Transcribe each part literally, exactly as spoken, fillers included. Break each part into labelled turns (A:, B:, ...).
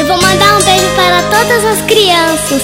A: Eu vou mandar um beijo para todas as crianças.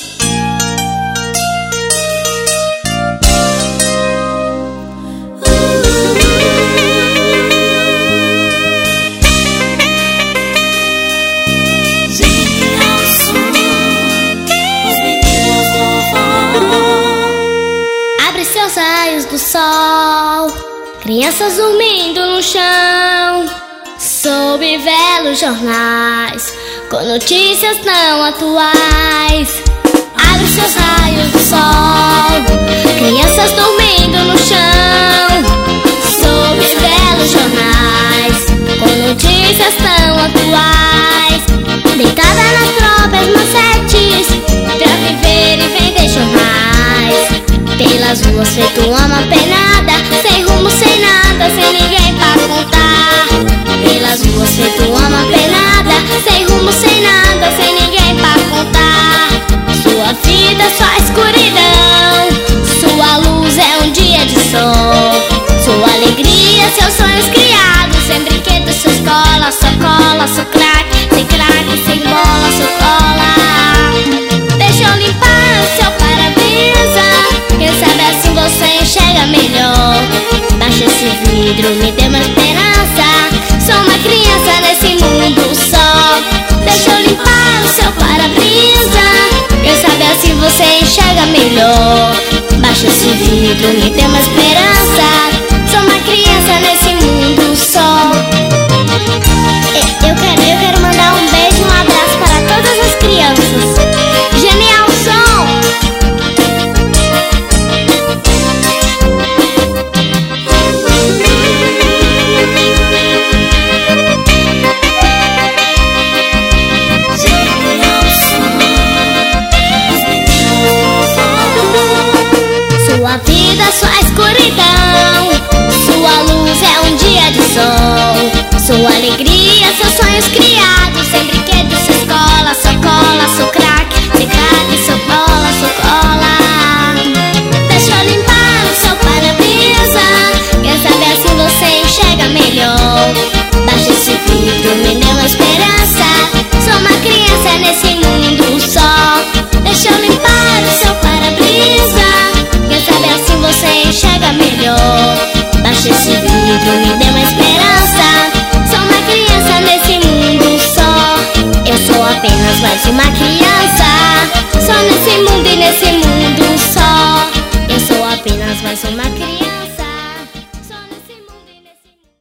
A: Abre seus raios do sol, crianças dormindo no chão, sob velos jornais, com notícias tão atuais. Abre seus raios do sol, crianças dormindo no chão, sob velos jornais, com notícias tão atuais. Deitada nas próprias manchetes, pra viver e vender jornais, pelas ruas feito uma penada, sem rumo, sem nada, sem ninguém pra contar. Pelas ruas feito uma penada, sem rumo, sem nada, sem ninguém pra contar. Sua vida é só escuridão, sua luz é um dia de sol. Sua alegria, seus sonhos criados, sem brinquedos, sua escola, sua cola, seu craque, sem craque, sem bola, seu cola. Deixa eu limpar o seu para-brisa, quem sabe assim você enxerga melhor. Baixa esse vidro, me dê uma esperança, sou uma criança nesse mundo só. Deixa eu limpar o seu para-brisa, quem sabe assim você enxerga melhor. Baixa esse vidro, me dê uma esperança, sou uma criança nesse mundo só. Eu quero, eu quero mandar um beijo e um abraço para todas as crianças. Genial som! Sua vida, sua escuridão, sua luz é um dia de sol. Sua alegria, seus sonhos criados,